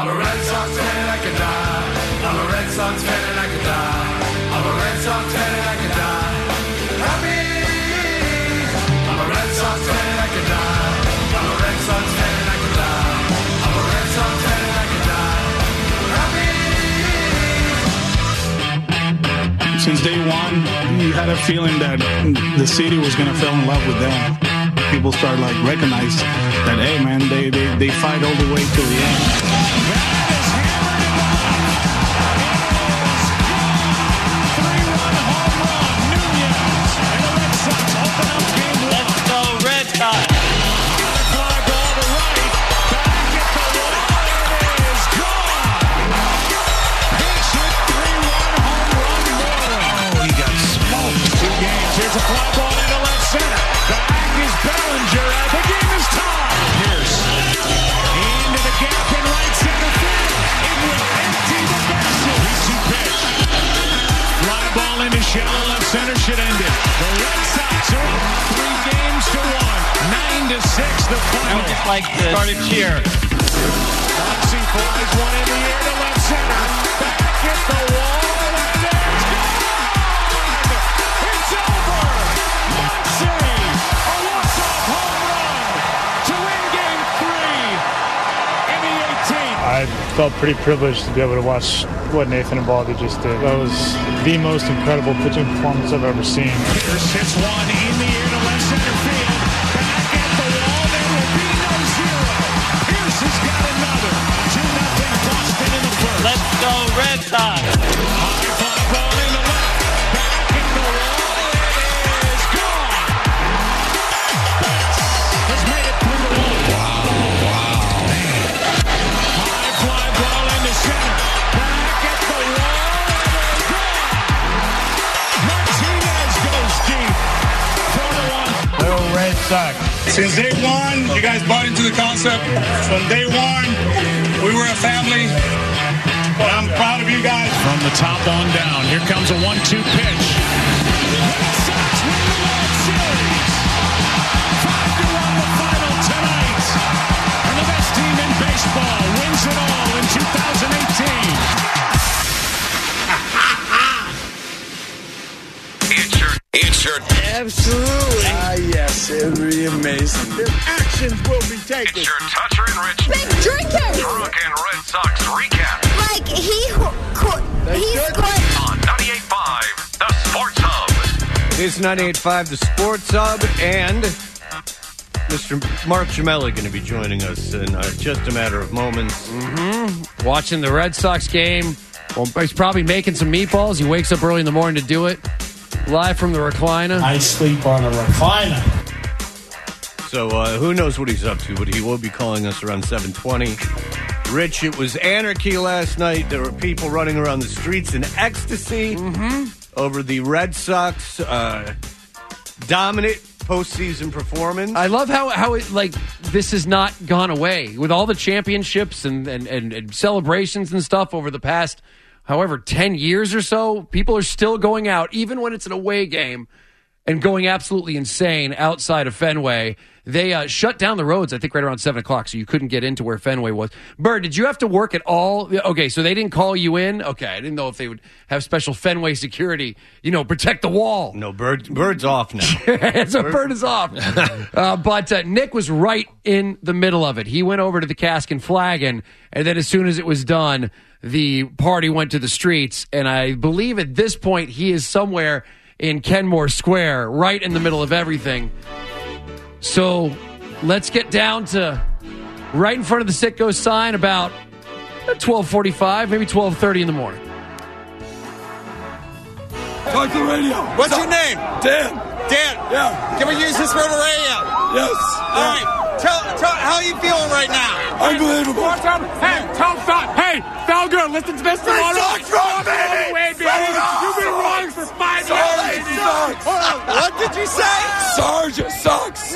I'm a Red Sox fan and I could die. I'm a Red Sox fan and I could die. I'm a Red Sox fan and I could die. Happy. I'm a Red Sox fan and I could die. I'm a Red Sox fan and I could die. I'm a Red Sox fan and I could die. Happy. Since day one, you had a feeling that the city was going to fall in love with them. People start like recognize that, hey man, they fight all the way to the end. Here's a fly ball into left center. Back is Bellinger. The game is tied. Pierce into the gap in right center field. It will empty the bases. 3-2 pitch. Fly ball into shallow left center should end it. The Red Sox are up 3 games to 1. 9-6 the final. Just like the started cheer. Boxing flies one in the air to left center. Back at the wall. I felt pretty privileged to be able to watch what Nathan and Baldy just did. That was the most incredible pitching performance I've ever seen. Pierce hits one in the air to left center field. Back at the wall, there will be no zero. Pierce has got another. 2-0 Boston in the first. Let's go Red Sox. High fly ball in the left. Back at the wall. It is gone. Bass has made it 3-1. Wow. High fly ball into center. Back at the wall. It is gone. Martinez goes deep. 4-1. Go Red Sox. Since day one, you guys bought into the concept. From day one, we were a family. And I'm proud of you guys. From the top on down, here comes a 1-2 pitch. Red Sox win the World Series. 5-1 the final tonight. And the best team in baseball wins it all in 2018. It's your Absolutely. Yes, it would be amazing. Their actions will be taken. It's your Toucher and Rich Big drinker. Drunk and Red Sox recap Like he scored on 98.5 The Sports Hub. It's 98.5 The Sports Hub, and Mr. Mark Giamelli going to be joining us in just a matter of moments. Watching the Red Sox game. Well, he's probably making some meatballs. He wakes up early in the morning to do it. Live from the recliner. I sleep on a recliner. So who knows what he's up to, but he will be calling us around 7:20. Rich, it was anarchy last night. There were people running around the streets in ecstasy over the Red Sox dominant postseason performance. I love how it, like, this has not gone away. With all the championships and celebrations and stuff over the past, however, 10 years or so, people are still going out, even when it's an away game, and going absolutely insane outside of Fenway. They shut down the roads, I think, right around 7 o'clock, so you couldn't get into where Fenway was. Bird, did you have to work at all? Okay, so they didn't call you in? Okay, I didn't know if they would have special Fenway security, protect the wall. No, Bird's off now. So Bird is off. But Nick was right in the middle of it. He went over to the Cask and Flagon, and then as soon as it was done, the party went to the streets, and I believe at this point he is somewhere in Kenmore Square, right in the middle of everything. So let's get down to right in front of the Sitco sign about 12:45, maybe 12:30 in the morning. Talk to the radio. What's your name? Dan. Dan. Yeah. Can we use this for the radio? Yes. All right. Tell how are you feeling right now? Unbelievable. Hey, tell Felger. Hey, Felger, listen to this. Red Sox wrong, baby. You've been wrong for 5 years. Sucks. What did you say? Sarge sucks.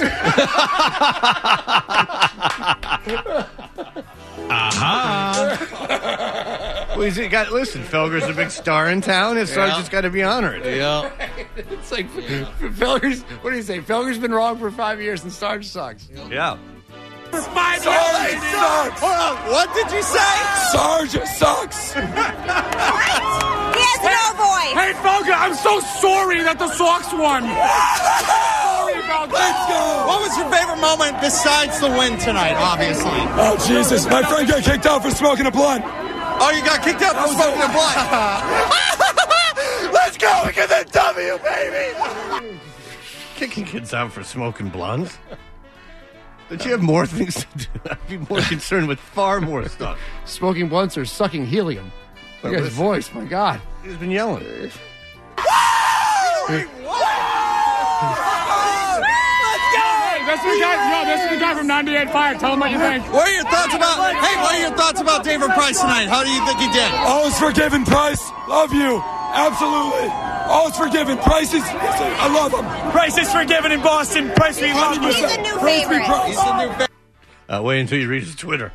Listen, Felger's a big star in town, and Sarge's got to be honored. Yeah. It's like, Felger's, what do you say? Felger's been wrong for 5 years and Sarge sucks. Yeah. For 5 Sarge sucks. Hold on. What did you say? Sarge sucks. He has no voice. Hey, Foga, I'm so sorry that the Sox won. Sorry about Let's go. What was your favorite moment besides the win tonight, obviously? Oh, Jesus. My friend got kicked out for smoking a blunt. Oh, you got kicked out for smoking a blunt. Let's go. We get the W, baby. Kicking kids out for smoking blunts? Don't you have more things to do? I'd be more concerned with far more stuff. Smoking blunts or sucking helium. But Look at his listen, voice, my God. He's been yelling. Let's go. This is the guy from 98.5. Tell him what you think. What are your thoughts about David Price tonight? How do you think he did? All is forgiven, Price. Love you. Absolutely. All is forgiven. Price is... I love him. Price is forgiven in Boston. Price we love. He's a new favorite. He's the new favorite. Wait until you read his Twitter.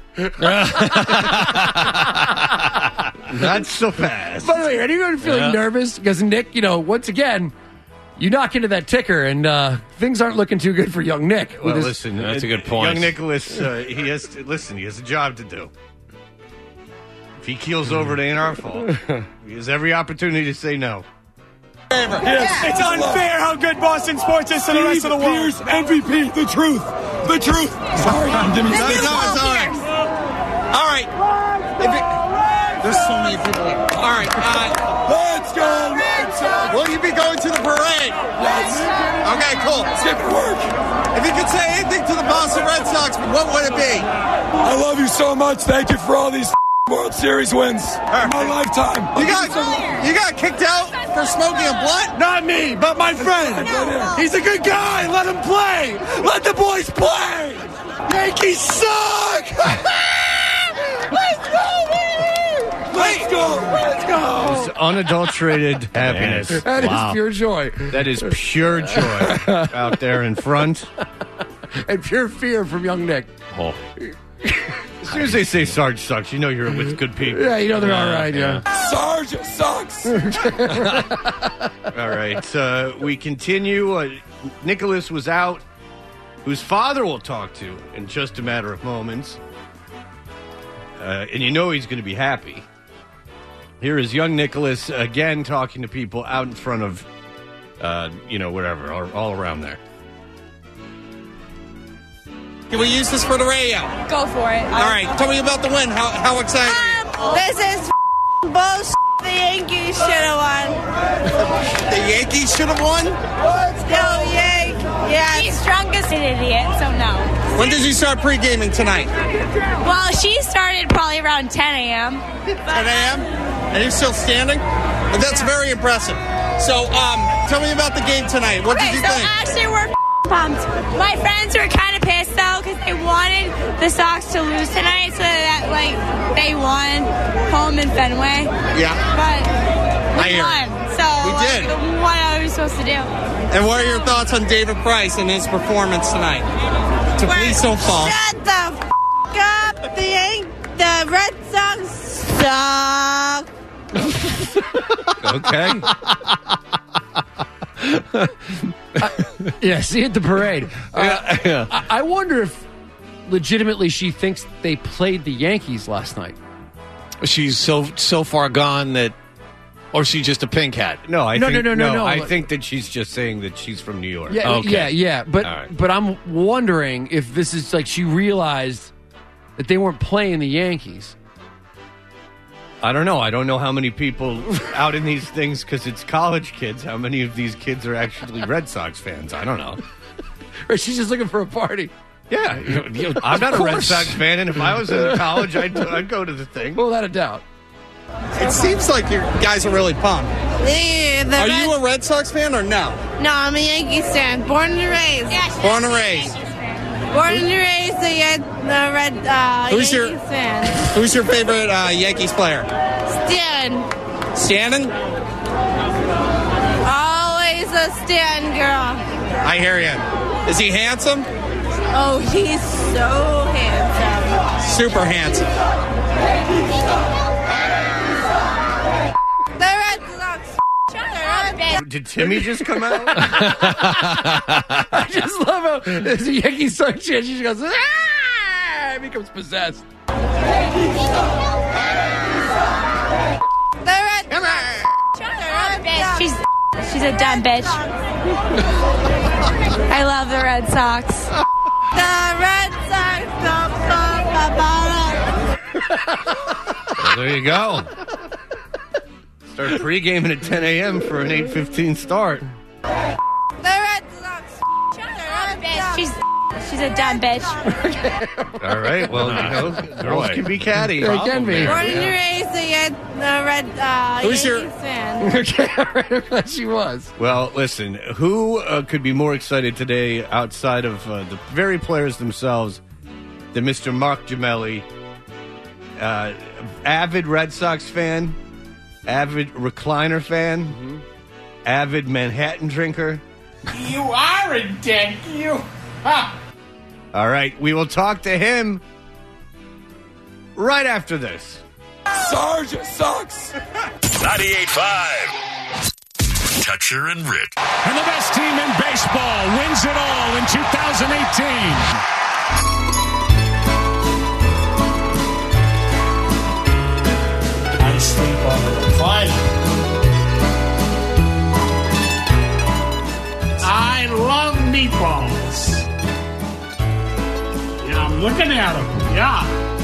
Not so fast. By the way, are anyone feeling nervous? Because Nick, once again, you knock into that ticker and things aren't looking too good for young Nick. Well, listen, that's a good point. Young Nicholas, he has to listen. He has a job to do. If he keels over, it ain't our fault. He has every opportunity to say no. It's unfair how good Boston sports is to the rest of the world. Pierce, MVP, the truth. The truth. Sorry, Jimmy. No, it's all right. All right. There's so many people here. All right. Let's go. Will you be going to the parade? Yes. Okay, cool. Skip work. If you could say anything to the Boston Red Sox, what would it be? I love you so much. Thank you for all these World Series wins in my lifetime. You got kicked out for smoking a blunt? Not me, but my friend. He's a good guy. Let him play. Let the boys play. Yankees suck. Let's go, baby. Let's go. Let's go. It's unadulterated happiness. That is pure joy. That is pure joy out there in front. And pure fear from young Nick. Oh. As soon as they say Sarge sucks, you know you're with good people. Yeah, they're all right, yeah. Sarge sucks. All right, we continue. Nicholas was out, whose father we'll talk to in just a matter of moments. And you know he's going to be happy. Here is young Nicholas again talking to people out in front of, wherever, all around there. Can we use this for the radio? Go for it. All right. Tell me about the win. How excited are you? This is bullshit. The Yankees should have won. The Yankees should have won? No, yeah. He's drunk as an idiot, so no. When did you start pre-gaming tonight? Well, she started probably around 10 a.m. 10 a.m.? And you're still standing? But that's very impressive. So, tell me about the game tonight. What did you think? Actually, we're pumped. My friends were kind of pissed, though, because they wanted the Sox to lose tonight so that, they won home in Fenway. Yeah. But we hear won. it. So, We did. What are we supposed to do? And what are your thoughts on David Price and his performance tonight? Please don't fall. Shut the up. The Red Sox suck. Okay. See you at the parade. I wonder if legitimately she thinks they played the Yankees last night. She's so far gone that, or she's just a pink hat. No, No. I think that she's just saying that she's from New York. Yeah, Okay. yeah. But All right. but I'm wondering if this is she realized that they weren't playing the Yankees. I don't know. I don't know how many people out in these things, because it's college kids, how many of these kids are actually Red Sox fans. I don't know. Or she's just looking for a party. Yeah. I'm not a Red Sox fan, and if I was in college, I'd go to the thing. Without a doubt. It seems like you guys are really pumped. Are you a Red Sox fan or no? No, I'm a Yankees fan. Born and raised. Born and raised. Born and raised the Red Who's your- Yankees fan. Who's your favorite Yankees player? Stan. Stanton? Always a Stan girl. I hear you. Is he handsome? Oh, he's so handsome. Super handsome. The Red Sox. Shut up, bitch. Did Timmy just come out? I just love how there's a Yankees song chant. She goes, ah! He becomes possessed. The Red Sox. She's a dumb bitch. I love the Red Sox. The Red Sox. Well, there you go. Start pre-gaming at 10 a.m. for an 8:15 start. The Red Sox. She's a dumb bitch. All right. Well, girls can be catty. They can be. Born and raised a Red Yankees fan. Okay, all right. I'm glad she was. Well, listen, who could be more excited today outside of the very players themselves than Mr. Mark Gemelli, avid Red Sox fan, avid recliner fan, avid Manhattan drinker. You are a dick. You. Ha. All right, we will talk to him right after this. Sarge sucks. 98.5. Toucher and Rich. And the best team in baseball wins it all in 2018. I sleep on the recliner. I love meatballs. Yeah, I'm looking at them. Yeah.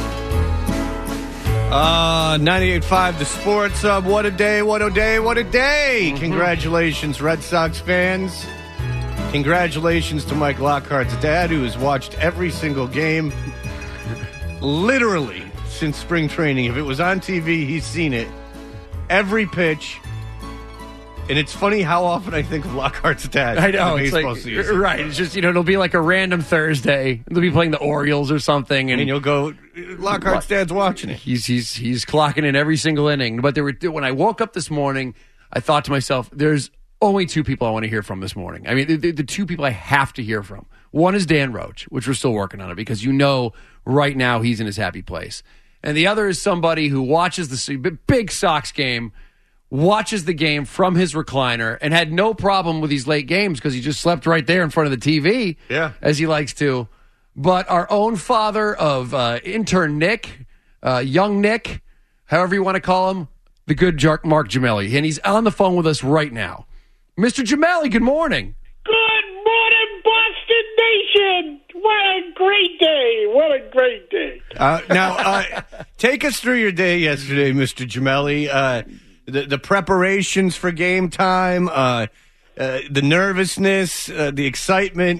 98.5 The Sports Hub. What a day, what a day, what a day. Congratulations, Red Sox fans. Congratulations to Mike Lockhart's dad, who has watched every single game, literally, since spring training. If it was on TV, he's seen it. Every pitch. And it's funny how often I think of Lockhart's dad. I know. in the It's baseball like, season. right. It's just, it'll be like a random Thursday. They'll be playing the Orioles or something. And you'll go, Lockhart's dad's watching it. He's clocking in every single inning. But when I woke up this morning, I thought to myself, there's only two people I want to hear from this morning. I mean, the two people I have to hear from. One is Dan Roach, which we're still working on it because right now he's in his happy place. And the other is somebody who watches the big Sox game, watches the game from his recliner, and had no problem with these late games because he just slept right there in front of the TV, as he likes to. But our own father of intern Nick, young Nick, however you want to call him, the good Mark Gemelli, and he's on the phone with us right now. Mr. Gemelli, good morning. Good morning, Boston Nation. What a great day. What a great day. Now, take us through your day yesterday, Mr. Gemelli. The preparations for game time, the nervousness, the excitement.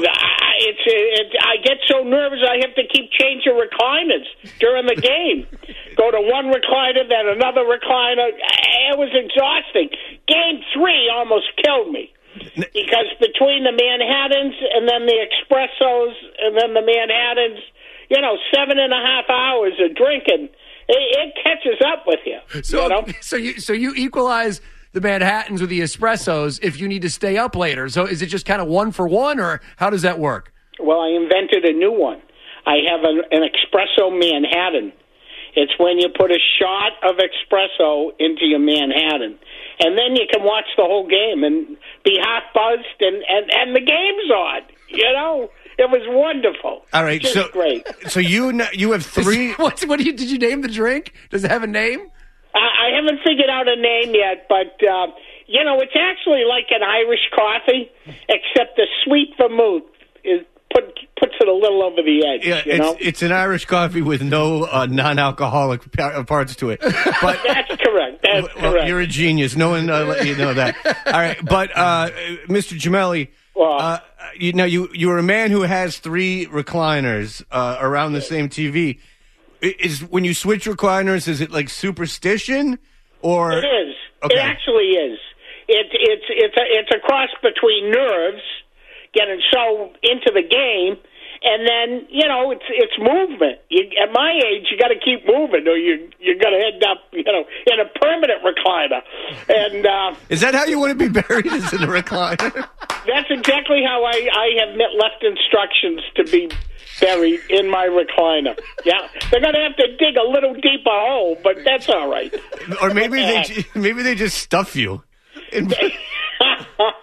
I get so nervous I have to keep changing recliners during the game. Go to one recliner, then another recliner. It was exhausting. Game 3 almost killed me. Because between the Manhattans and then the Espressos and then the Manhattans, 7.5 hours of drinking, it catches up with you. So you equalize the Manhattans with the Espressos if you need to stay up later. So is it just kind of 1 for 1, or how does that work? Well, I invented a new one. I have an espresso Manhattan. It's when you put a shot of espresso into your Manhattan. And then you can watch the whole game and be half buzzed, and the game's on. It was wonderful. All right, just great. So you have 3. Did you name the drink? Does it have a name? I haven't figured out a name yet, but it's actually like an Irish coffee, except the sweet vermouth puts it a little over the edge. Yeah, it's an Irish coffee with no non-alcoholic parts to it. But that's correct. That's correct. You're a genius. No one let you know that. All right, but Mr. Gemelli, you're a man who has 3 recliners around the same TV. Is when you switch recliners, is it like superstition, or it is? Okay. It actually is. It's a cross between nerves, getting so into the game, and then it's movement. At my age, you got to keep moving, or you're going to end up in a permanent recliner. And is that how you want to be buried? Is in a recliner? That's exactly how I have left instructions to be buried in my recliner. Yeah, they're going to have to dig a little deeper hole, but that's all right. Or maybe they just stuff you. They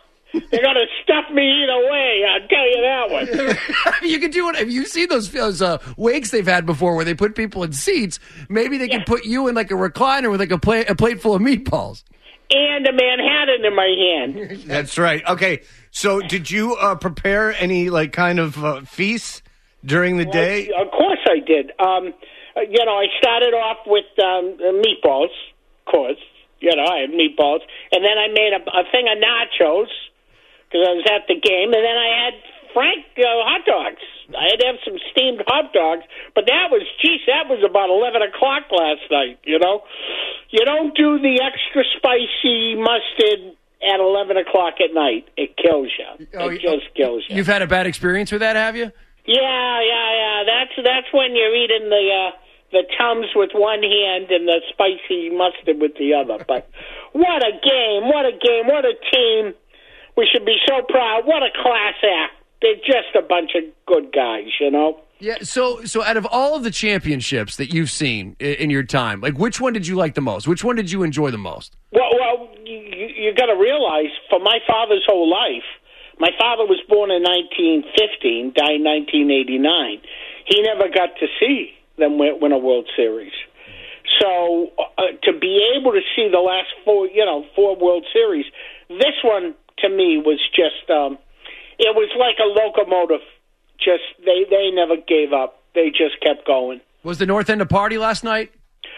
They're going to stuff me either way. I'll tell you that one. You can do it. Have you seen those wakes they've had before where they put people in seats? Maybe they can put you in like a recliner with like a plate full of meatballs. And a Manhattan in my hand. That's right. Okay, so did you prepare any like kind of feasts during the day? Of course I did. I started off with meatballs, of course. I had meatballs. And then I made a thing of nachos because I was at the game. And then I had Frank hot dogs. I had to have some steamed hot dogs. But that was about 11 o'clock last night, You don't do the extra spicy mustard at 11 o'clock at night. It kills you. It just kills you. You've had a bad experience with that, have you? Yeah. That's when you're eating the Tums with one hand and the spicy mustard with the other. But what a game, what a team. We should be so proud. What a class act. They're just a bunch of good guys, Yeah, so out of all of the championships that you've seen in your time, like which one did you like the most? Which one did you enjoy the most? Well, you got to realize, for my father's whole life, my father was born in 1915, died in 1989. He never got to see them win a World Series. So to be able to see the last four World Series, this one to me was just it was like a locomotive. Just they never gave up. They just kept going. Was the North End a party last night?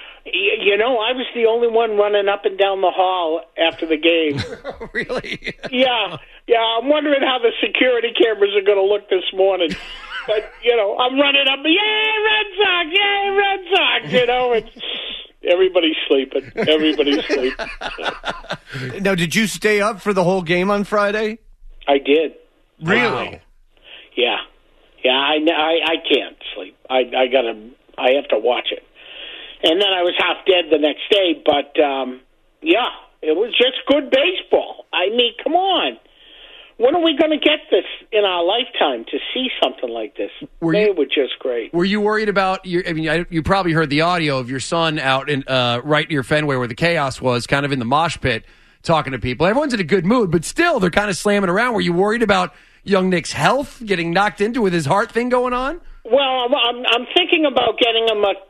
I was the only one running up and down the hall after the game. Really? Yeah. I'm wondering how the security cameras are going to look this morning. But, I'm running up, yay, Red Sox, and everybody's sleeping. Everybody's sleeping. Now, did you stay up for the whole game on Friday? I did. Really? Wow. Yeah. I can't sleep. I have to watch it. And then I was half dead the next day, but, it was just good baseball. I mean, come on. When are we going to get this in our lifetime to see something like this? They were just great. Were you worried about you probably heard the audio of your son out in right near Fenway where the chaos was, kind of in the mosh pit, talking to people. Everyone's in a good mood, but still they're kind of slamming around. Were you worried about young Nick's health, getting knocked into with his heart thing going on? Well, I'm thinking about getting him a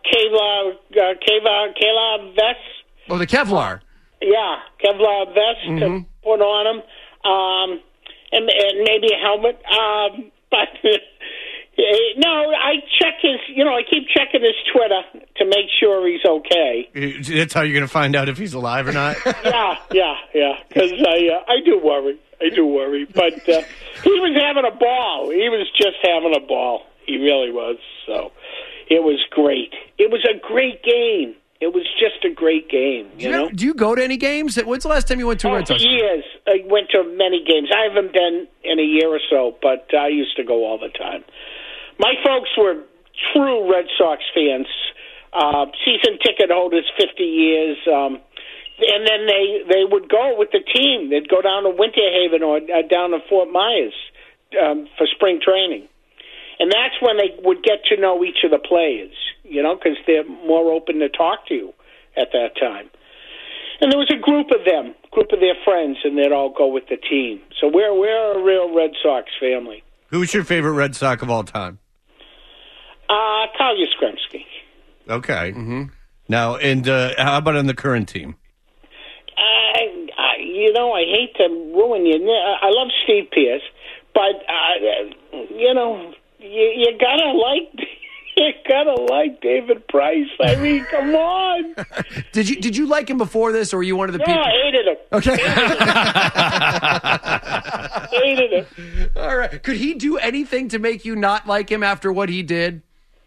Kevlar vest. Oh, the Kevlar. Yeah, Kevlar vest to put on him. And maybe a helmet. But no, I check I keep checking his Twitter to make sure he's okay. That's how you're going to find out if he's alive or not? Yeah. Because I do worry. But he was having a ball. He was just having a ball. He really was. So it was great. It was a great game. It was just a great game, Do you go to any games? When's the last time you went to a Red Sox? Years. I went to many games. I haven't been in a year or so, but I used to go all the time. My folks were true Red Sox fans, season ticket holders, 50 years, and then they would go with the team. They'd go down to Winter Haven or down to Fort Myers for spring training. And that's when they would get to know each of the players, because they're more open to talk to you at that time. And there was a group of their friends, and they'd all go with the team. So we're a real Red Sox family. Who's your favorite Red Sox of all time? Carl Yastrzemski. Okay. Mm-hmm. Now, and how about on the current team? I hate to ruin you. I love Steve Pearce, but you gotta like David Price. I mean, come on. Did you like him before this, or were you one of the people? No, I hated him. Okay. Hated him. All right. Could he do anything to make you not like him after what he did?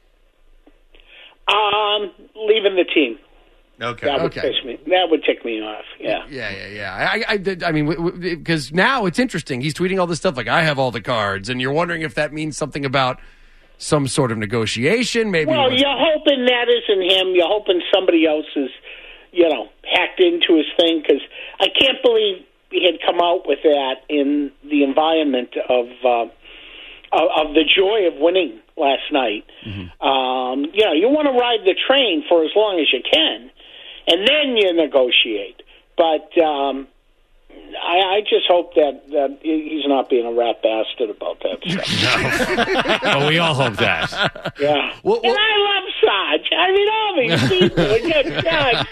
Leaving the team. Okay. That would piss me. That would tick me off. Yeah. Yeah. I mean, because now it's interesting. He's tweeting all this stuff like, I have all the cards, and you're wondering if that means something about some sort of negotiation. Maybe. Well, you're hoping that isn't him. You're hoping somebody else is, hacked into his thing, because I can't believe he had come out with that in the environment of the joy of winning last night. Mm-hmm. You want to ride the train for as long as you can, and then you negotiate. But I just hope that he's not being a rat bastard about that stuff. Well, we all hope that. Yeah. And I love Sarge. I mean, all these people are good guys.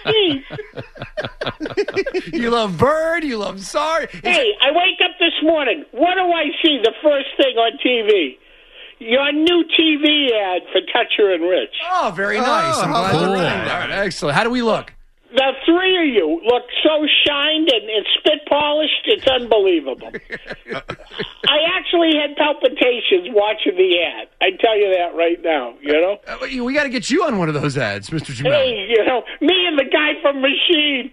Jeez. You love Bird. You love Sarge. Hey, I wake up this morning. What do I see the first thing on TV? Your new TV ad for Toucher and Rich. Oh, very nice. I'm glad cool. you're right. All right, excellent. How do we look? The three of you look so shined and spit polished, it's unbelievable. I actually had palpitations watching the ad. I tell you that right now, you know? We got to get you on one of those ads, Mr. Jamel. Hey, you know, me and the guy from Machine.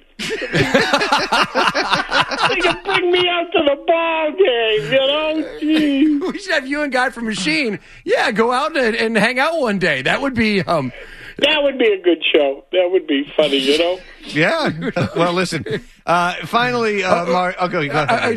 They can bring me out to the ball game, you know? Jeez. We should have you and Guy from Machine. Yeah, go out and hang out one day. That would be... That would be a good show. That would be funny, you know? Yeah. Well, listen. Finally, Mark. I'll go.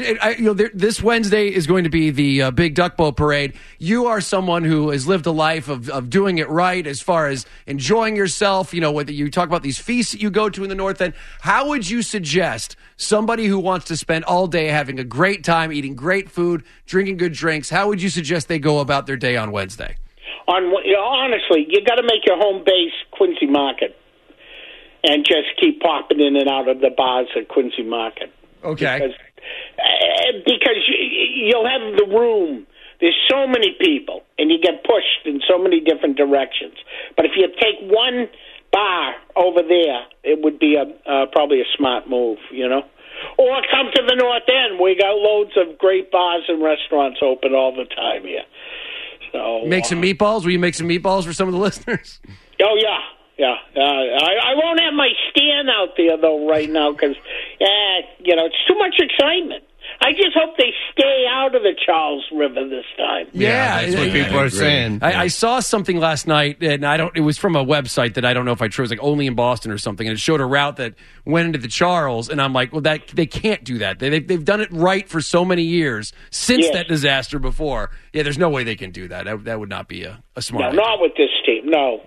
This Wednesday is going to be the Big Duck Boat Parade. You are someone who has lived a life of doing it right as far as enjoying yourself. You know, whether you talk about these feasts that you go to in the North End. How would you suggest somebody who wants to spend all day having a great time, eating great food, drinking good drinks, how would you suggest they go about their day on Wednesday? Honestly, you got to make your home base Quincy Market, and just keep popping in and out of the bars at Quincy Market. Okay. Because you'll have the room. There's so many people, and you get pushed in so many different directions. But if you take one bar over there, it would be probably a smart move, you know. Or come to the North End. We got loads of great bars and restaurants open all the time here. So, make some meatballs? Will you make some meatballs for some of the listeners? Oh, yeah. I won't have my stand out there, though, right now, because, you know, it's too much excitement. I just hope they stay out of the Charles River this time. Yeah, that's what people are saying. I saw something last night, and it was from a website that I don't know if I trust, like Only in Boston or something, and it showed a route that went into the Charles, and I'm like, well, they can't do that. They've done it right for so many years since that disaster before. Yeah, there's no way they can do that. That would not be a smart idea. Not with this team. No.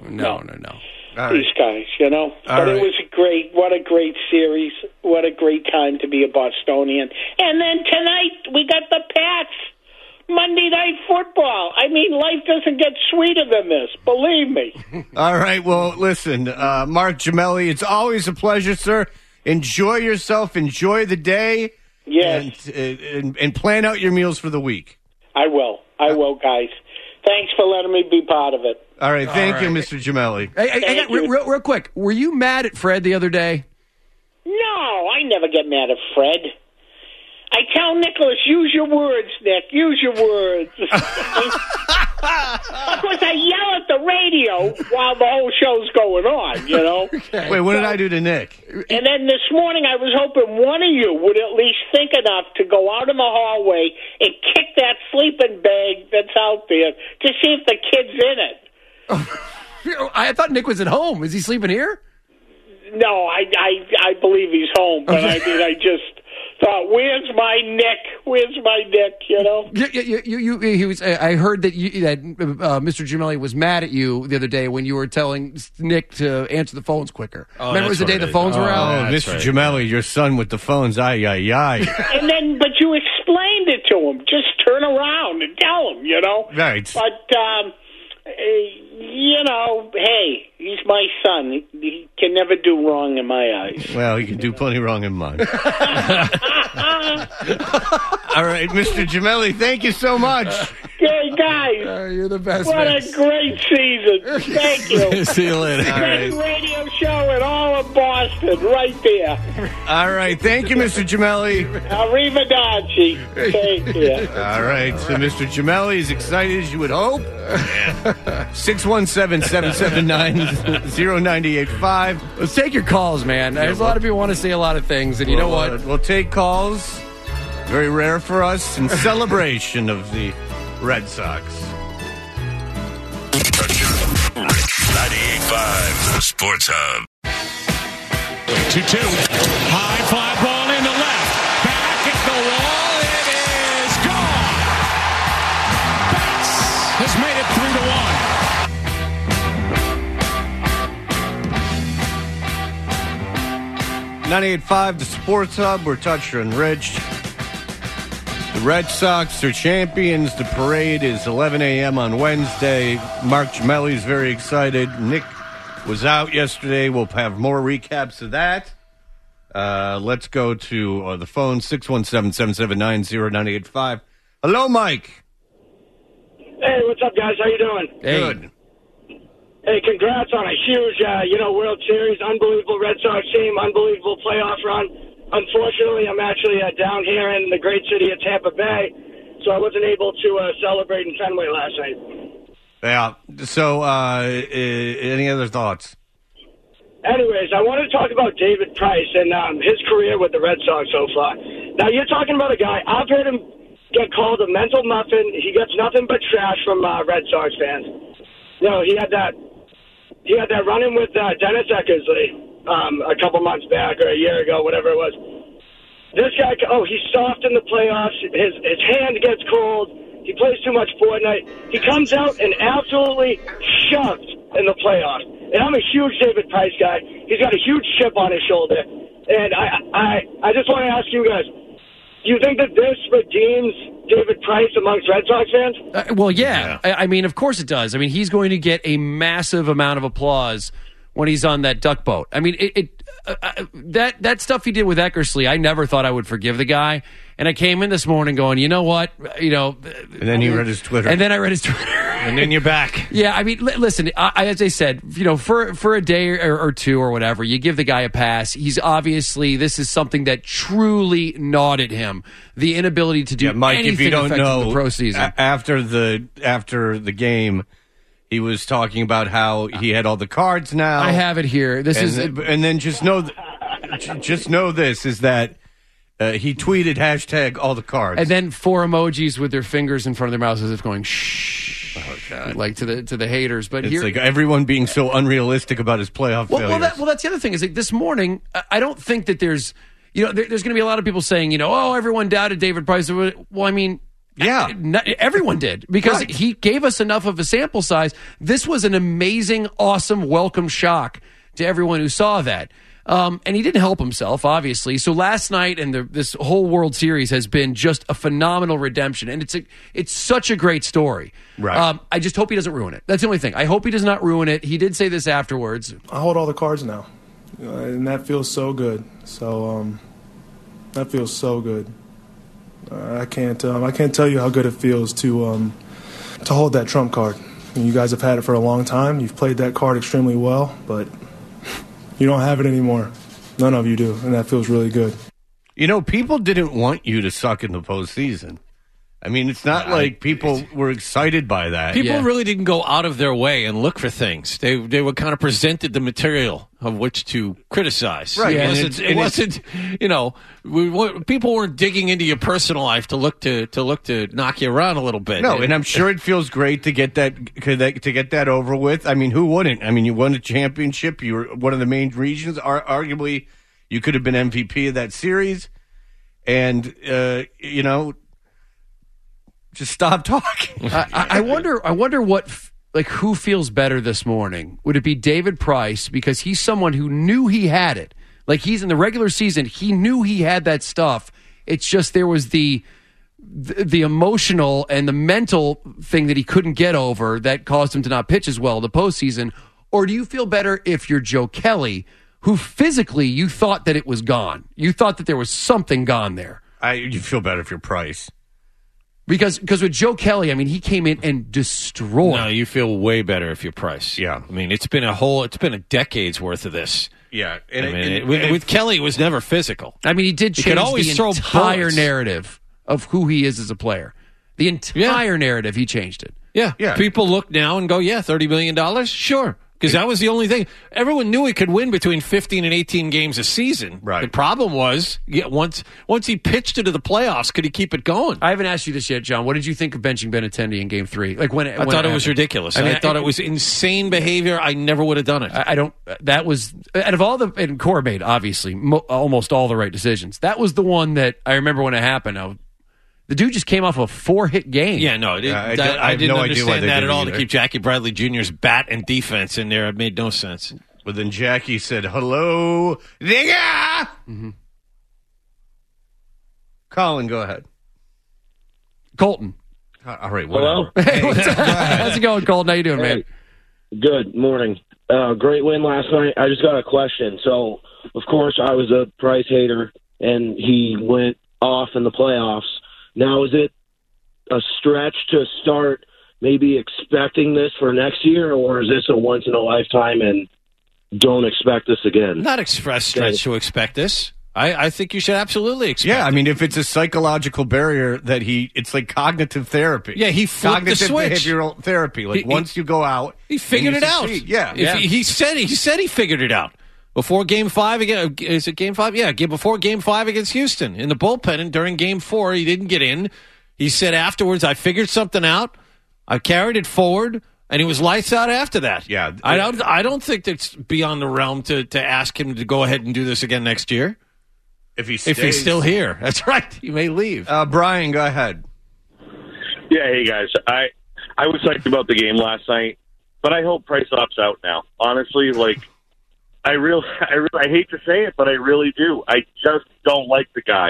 These guys, you know. But it was what a great series. What a great time to be a Bostonian. And then tonight, we got the Pats. Monday Night Football. I mean, life doesn't get sweeter than this. Believe me. All right. Well, listen, Mark Gemelli, it's always a pleasure, sir. Enjoy yourself. Enjoy the day. Yes. And plan out your meals for the week. I will, guys. Thanks for letting me be part of it. All right. Thank you, Mr. Gemelli. Hey, real quick. Were you mad at Fred the other day? No, I never get mad at Fred. I tell Nicholas, use your words, Nick. Use your words. Of course, I yell at the radio while the whole show's going on, you know. Wait, what did I do to Nick? And then this morning, I was hoping one of you would at least think enough to go out in the hallway and kick that sleeping bag that's out there to see if the kid's in it. I thought Nick was at home. Is he sleeping here? No, I believe he's home, but I mean, I just thought, where's my Nick? Where's my Nick? You know. He was. I heard that Mr. Gemelli was mad at you the other day when you were telling Nick to answer the phones quicker. Remember, it was the day the phones were out. Oh, Mr. Gemelli, your son with the phones. Ay. And then, but you explained it to him. Just turn around and tell him. You know. Right. But. You know, hey, he's my son. He can never do wrong in my eyes. Well, he can do plenty wrong in mine. All right, Mr. Gemelli, thank you so much. Hey, guys. You're the best. What a great season. Thank you. See you later. Best radio show in all of Boston, right there. All right, thank you, Mr. Gemelli. Arrivederci. Thank you. All right, so Mr. Gemelli is excited as you would hope. 617-779-0985. Let's take your calls, man. There's a lot of people want to say a lot of things, and you know what? We'll take calls. Very rare for us in celebration of the Red Sox. 98.5, the Sports Hub. 2-2. High fly ball into left. Back at the wall. It is gone. Betts has made it 3-1. 98.5, the Sports Hub. We're Toucher and Rich. The Red Sox are champions. The parade is 11 a.m. on Wednesday. Mark Gemelli's very excited. Nick was out yesterday. We'll have more recaps of that. Let's go to the phone, 617-779-0985. Hello, Mike. Hey, what's up, guys? How you doing? Hey. Good. Hey, congrats on a huge, World Series. Unbelievable Red Sox team. Unbelievable playoff run. Unfortunately, I'm actually down here in the great city of Tampa Bay, so I wasn't able to celebrate in Fenway last night. Yeah. So, any other thoughts? Anyways, I wanted to talk about David Price and his career with the Red Sox so far. Now, you're talking about a guy, I've heard him get called a mental muffin. He gets nothing but trash from Red Sox fans. He had that run-in with Dennis Eckersley a couple months back or a year ago, whatever it was. This guy, he's soft in the playoffs. His hand gets cold. He plays too much Fortnite. He comes out and absolutely shoved in the playoffs. And I'm a huge David Price guy. He's got a huge chip on his shoulder. And I just want to ask you guys, do you think that this redeems David Price amongst Red Sox fans? Well, yeah. I mean, of course it does. I mean, he's going to get a massive amount of applause when he's on that duck boat. I mean, that stuff he did with Eckersley, I never thought I would forgive the guy. And I came in this morning going, you know what? And then you read his Twitter. And then I read his Twitter. And then you're back. Yeah, I mean, listen, as I said, for a day or two or whatever, you give the guy a pass. He's obviously, this is something that truly gnawed at him. The inability to do Mike, anything if you don't effective know, in the pro season. After the game, he was talking about how he had all the cards now. I have it here. And then just know this is that he tweeted hashtag all the cards. And then 4 emojis with their fingers in front of their mouths as if going, shh. Oh, God. Like to the haters. But it's like everyone being so unrealistic about his playoff failures. That's the other thing. Is like this morning, I don't think that there's going to be a lot of people saying, everyone doubted David Price. Well, I mean, yeah, everyone did because he gave us enough of a sample size. This was an amazing, awesome, welcome shock to everyone who saw that. And he didn't help himself, obviously. So last night and this whole World Series has been just a phenomenal redemption, and it's such a great story. Right. I just hope he doesn't ruin it. That's the only thing. I hope he does not ruin it. He did say this afterwards. I hold all the cards now, and that feels so good. So that feels so good. I can't tell you how good it feels to hold that trump card. You guys have had it for a long time. You've played that card extremely well, but you don't have it anymore. None of you do, and that feels really good. People didn't want you to suck in the postseason. I mean, it's not like people were excited by that. People really didn't go out of their way and look for things. They were kind of presented the material of which to criticize. Right. It wasn't people weren't digging into your personal life to look to knock you around a little bit. No, and I'm sure it feels great to get that over with. I mean, who wouldn't? I mean, you won a championship. You were one of the main regions. Arguably, you could have been MVP of that series. And, just stop talking. I wonder what, who feels better this morning? Would it be David Price because he's someone who knew he had it? Like he's in the regular season, he knew he had that stuff. It's just there was the emotional and the mental thing that he couldn't get over that caused him to not pitch as well the postseason. Or do you feel better if you're Joe Kelly, who physically you thought that it was gone? You thought that there was something gone there. You feel better if you're Price. Because with Joe Kelly, I mean, he came in and destroyed. No, you feel way better if you're Price. Yeah. I mean, it's been a decade's worth of this. Yeah. With Kelly, it was never physical. I mean, he did change the entire narrative of who he is as a player. The entire narrative, he changed it. Yeah. People look now and go, $30 million? Sure. Because that was the only thing. Everyone knew he could win between 15 and 18 games a season. Right. The problem was, once he pitched into the playoffs, could he keep it going? I haven't asked you this yet, John. What did you think of benching Benintendi in Game 3? I thought it was ridiculous. I thought it was insane behavior. I never would have done it. That was, out of all and Cora made, obviously, almost all the right decisions. That was the one that I remember when it happened. The dude just came off a 4-hit game. Yeah, no, I didn't understand that at all. To keep Jackie Bradley Jr.'s bat and defense in there, it made no sense. But then Jackie said, "Hello, Dinger." Mm-hmm. Colin, go ahead. Colton. All right. Hello? Hey, how's it going, Colton? How you doing, man? Good morning. Great win last night. I just got a question. So, of course, I was a Price hater, and he went off in the playoffs. Now, is it a stretch to start maybe expecting this for next year, or is this a once-in-a-lifetime and don't expect this again? Not express stretch to expect this. I think you should absolutely expect I mean, if it's a psychological barrier that it's like cognitive therapy. Yeah, he flipped the cognitive switch. behavioral therapy. Like once you go out, he figured it out. Yeah. He said he figured it out before Game 5 again. Is it Game 5? Yeah, before Game 5 against Houston in the bullpen, and during Game 4 he didn't get in. He said afterwards, "I figured something out. I carried it forward." And he was lights out after that. Yeah, I don't think it's beyond the realm to ask him to go ahead and do this again next year. If he's still here. That's right. He may leave. Brian, go ahead. Yeah, hey guys. I was psyched about the game last night, but I hope Price opts out now. Honestly, like I hate to say it, but I really do. I just don't like the guy.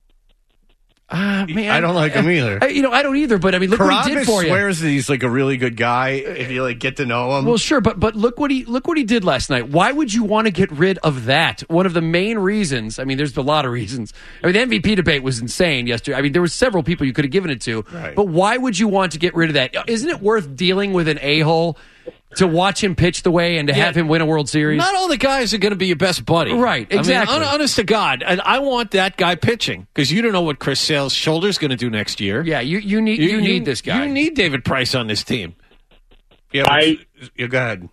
Man, I don't like him either. I don't either. But I mean, look what he did for you. Swears that he's like a really good guy if you like get to know him. Well, sure, but look what he did last night. Why would you want to get rid of that? One of the main reasons. I mean, there's a lot of reasons. I mean, the MVP debate was insane yesterday. I mean, there were several people you could have given it to. Right. But why would you want to get rid of that? Isn't it worth dealing with an a-hole to watch him pitch the way and to have him win a World Series? Not all the guys are going to be your best buddy. Right, exactly. I mean, honest to God, and I want that guy pitching because you don't know what Chris Sale's shoulder's going to do next year. Yeah, you need this guy. You need David Price on this team. Yeah, go ahead.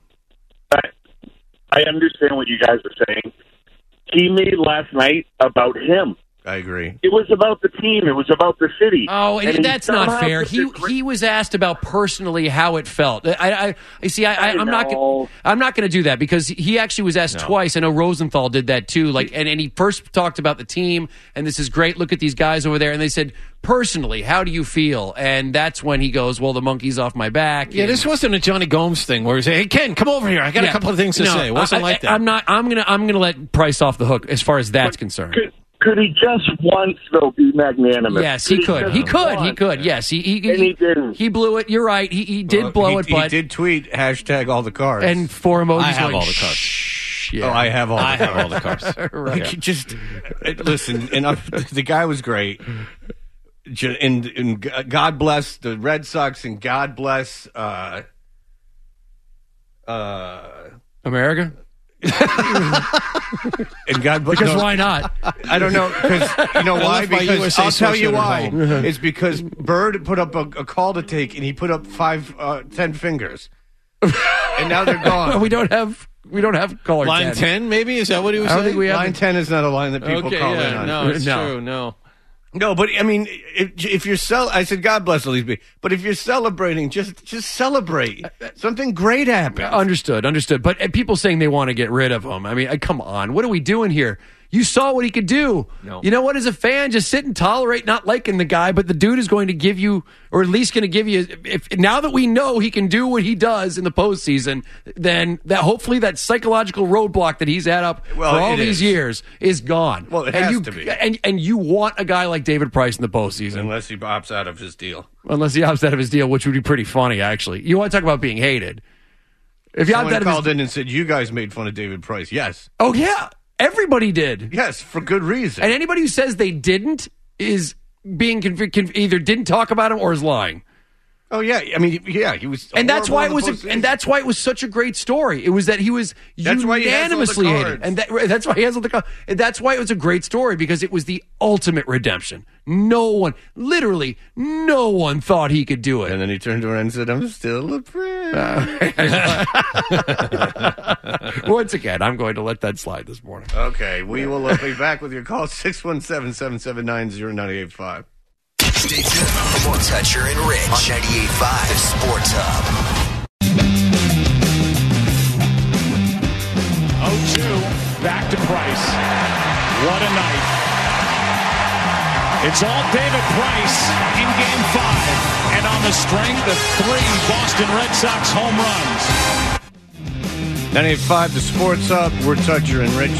I understand what you guys are saying. He made last night about him. I agree. It was about the team. It was about the city. Oh, and that's not fair. He was asked about personally how it felt. I'm not going to do that because he actually was asked twice. I know Rosenthal did that too. Like, and he first talked about the team, and this is great. Look at these guys over there, and they said personally, how do you feel? And that's when he goes, well, the monkey's off my back. Yeah, this wasn't a Johnny Gomes thing where he said, "Hey Ken, come over here. I got a couple of things to say." It wasn't like that. I'm gonna let Price off the hook as far as that's concerned. Could he just once, though, be magnanimous? Yes, he could. He could. Yes, he didn't. He blew it. You're right. He did blow it, but he did tweet hashtag all the cards. And for emojis, I have going, all the cards. Yeah. Oh, I have all the cards. Right. Like, just listen, and the guy was great. And God bless the Red Sox, and God bless America. And God bless. Because why not? I don't know. Because you know why? Because I'll tell you why. home. It's because Bird put up a call to take, and he put up 10 fingers, and now they're gone. We don't have caller line 10. Maybe is that what he was I don't saying? think we have line 10 is not a line that people call in on. No, it's true. No, but I mean, if you're I said God bless all these people, but if you're celebrating, just celebrate. Something great happened. Understood. But people saying they want to get rid of him. I mean, come on. What are we doing here? You saw what he could do. No. You know what? As a fan, just sit and tolerate not liking the guy, but the dude is going to give you, or at least going to give you, now that we know he can do what he does in the postseason, then hopefully that psychological roadblock that he's had up for all these years is gone. Well, it has to be. And you want a guy like David Price in the postseason. Unless he opts out of his deal. Which would be pretty funny, actually. You want to talk about being hated. If you Someone called in and said, you guys made fun of David Price. Yes. Oh, yeah. Everybody did. Yes, for good reason. And anybody who says they didn't is being either didn't talk about him or is lying. Oh yeah, I mean, yeah, he was, and that's why it was such a great story. It was that he was unanimously hated, and that's why he has all the cards. And that's why it was a great story because it was the ultimate redemption. Literally no one thought he could do it. And then he turned around and said, "I'm still a prince." Once again, I'm going to let that slide this morning. Okay, we will be back with your call 617-779-0985. Stay tuned. More Toucher and Rich on 98.5 The Sports Hub. 0-2, back to Price. What a night. It's all David Price in Game 5. And on the strength of 3 Boston Red Sox home runs. 98.5, the Sports Hub. We're Toucher and Rich,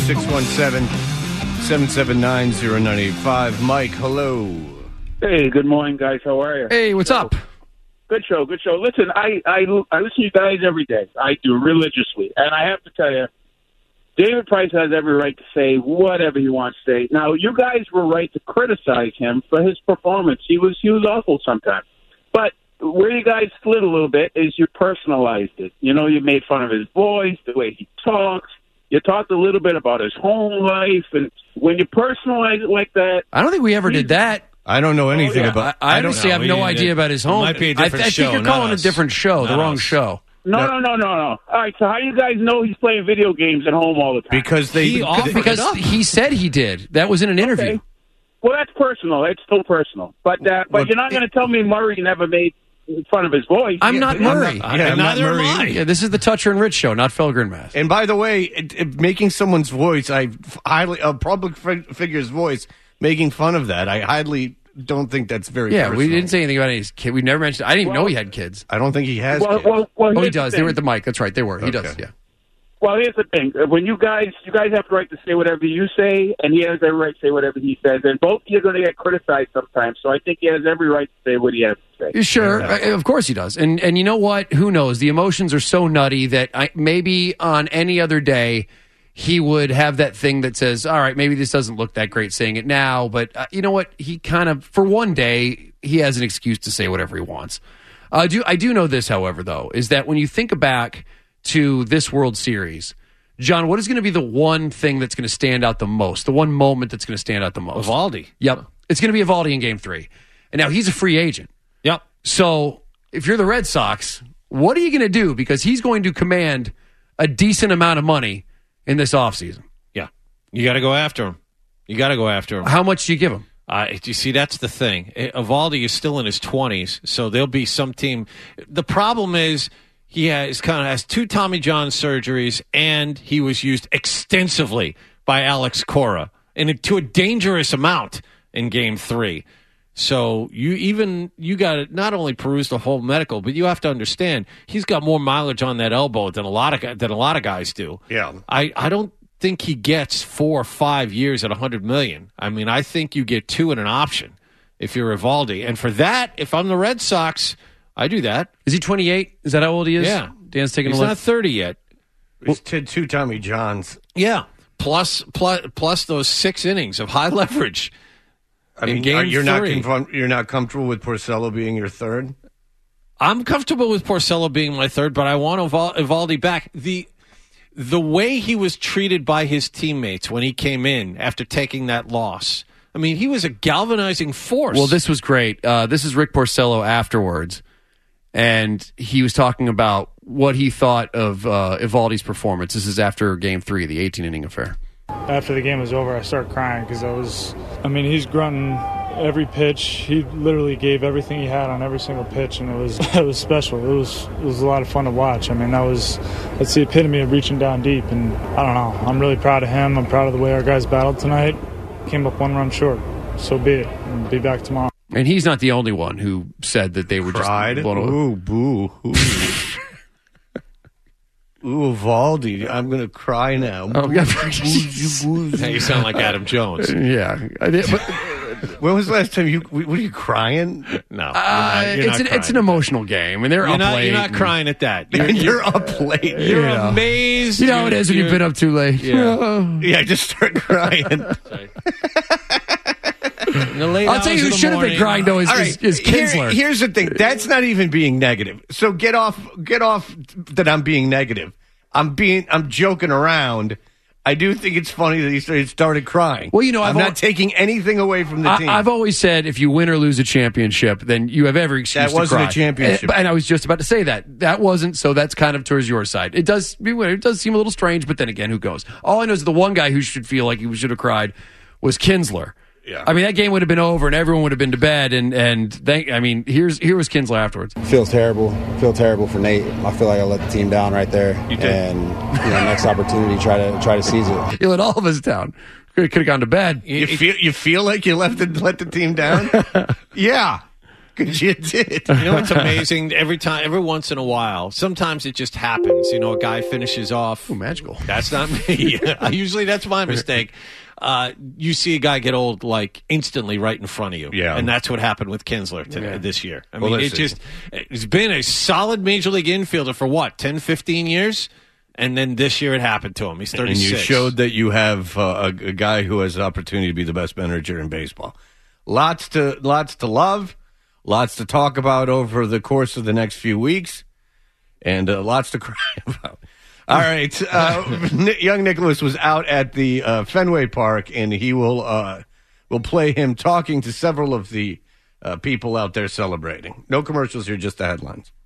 617-779-0985. Mike, hello. Hey, good morning, guys. How are you? Hey, what's up? Good show, good show. Listen, I listen to you guys every day. I do, religiously. And I have to tell you, David Price has every right to say whatever he wants to say. Now, you guys were right to criticize him for his performance. He was awful sometimes. But where you guys slid a little bit is you personalized it. You know, you made fun of his voice, the way he talks. You talked a little bit about his home life. And when you personalize it like that... I don't think we ever did that. I don't know anything about... I honestly have no idea about his home. It might be a different show. I think you're calling it a different show, the wrong show. No. All right, so how do you guys know he's playing video games at home all the time? Because he said he did. That was in an interview. Okay. Well, that's personal. It's still personal. But you're not going to tell me Murray never made fun of his voice. I'm not Murray. I'm not Murray. Yeah, this is the Toucher and Rich show, not Felgren Mass. And by the way, making someone's voice, a public figure's voice, making fun of that, I highly don't think that's very personal. We didn't say anything about his kid. We never mentioned... I didn't even know he had kids. I don't think he has kids. He does. They were at the mic. That's right. They were. He does, yeah. Well, here's the thing. When you guys have the right to say whatever you say, and he has every right to say whatever he says, and both of you are going to get criticized sometimes, so I think he has every right to say what he has to say. Sure. Of course he does. And you know what? Who knows? The emotions are so nutty that maybe on any other day... he would have that thing that says, all right, maybe this doesn't look that great saying it now, but you know what? He kind of, for one day, he has an excuse to say whatever he wants. I do know this, however, though, is that when you think back to this World Series, John, what is going to be the one thing that's going to stand out the most, the one moment that's going to stand out the most? Eovaldi. Yep. It's going to be Eovaldi in Game 3. And now he's a free agent. Yep. So if you're the Red Sox, what are you going to do? Because he's going to command a decent amount of money in this offseason. Yeah. You got to go after him. How much do you give him? You see, that's the thing. Eovaldi is still in his 20s, so there'll be some team. The problem is he has 2 Tommy John surgeries, and he was used extensively by Alex Cora, and to a dangerous amount in Game 3. So you got to not only peruse the whole medical, but you have to understand he's got more mileage on that elbow than a lot of guys do. Yeah, I don't think he gets 4 or 5 years at $100 million. I mean, I think you get 2 and an option if you're Eovaldi, and for that, if I'm the Red Sox, I do that. Is he 28? Is that how old he is? Yeah, Dan's taking he's a look. Not 30 yet. He's 2 Tommy Johns. Yeah, plus those 6 innings of high leverage. I mean, you're not comfortable with Porcello being your third? I'm comfortable with Porcello being my third, but I want Eovaldi back. The way he was treated by his teammates when he came in after taking that loss, I mean, he was a galvanizing force. Well, this was great. This is Rick Porcello afterwards, and he was talking about what he thought of Eovaldi's performance. This is after Game 3, the 18-inning affair. After the game was over, I started crying because he's grunting every pitch. He literally gave everything he had on every single pitch, and it was special. It was a lot of fun to watch. I mean, that's the epitome of reaching down deep, and I don't know. I'm really proud of him. I'm proud of the way our guys battled tonight. Came up 1 run short. So be it. I'll be back tomorrow. And he's not the only one who said that they were cried. Just Ooh, boo. Ooh. Ooh, Eovaldi, I'm going to cry now. Oh, yeah. You sound like Adam Jones. Yeah. When was the last time were you crying? No. It's an emotional game, and they're up late. You're not crying at that. You're up late. You're amazed. You know how it is when you've been up too late. Yeah, I just start crying. I'll tell you who should have been crying, though, is Kinsler. Here's the thing. That's not even being negative. So get off that I'm being negative. I'm joking around. I do think it's funny that he started crying. Well, you know, I'm not taking anything away from the team. I've always said if you win or lose a championship, then you have every excuse to cry. That wasn't a championship. And I was just about to say that. That wasn't, so that's kind of towards your side. It does seem a little strange, but then again, who goes? All I know is the one guy who should feel like he should have cried was Kinsler. Yeah. I mean, that game would have been over and everyone would have been to bed. Here was Kinsler afterwards. Feels terrible. Feel terrible for Nate. I feel like I let the team down right there. You did. And next opportunity, try to seize it. You let all of us down. Could have gone to bed. You feel like you let the team down? Yeah. Because you did. You know what's amazing? Every once in a while, sometimes it just happens. You know, a guy finishes off. Ooh, magical. That's not me. Usually that's my mistake. You see a guy get old like instantly right in front of you. Yeah. And that's what happened with Kinsler this year. I mean, Well, it's been a solid major league infielder for what, 10, 15 years? And then this year it happened to him. He's 36. And you showed that you have a guy who has the opportunity to be the best manager in baseball. Lots to love, lots to talk about over the course of the next few weeks, and lots to cry about. All right. Young Nicholas was out at the Fenway Park, and he will play him talking to several of the people out there celebrating. No commercials here, just the headlines.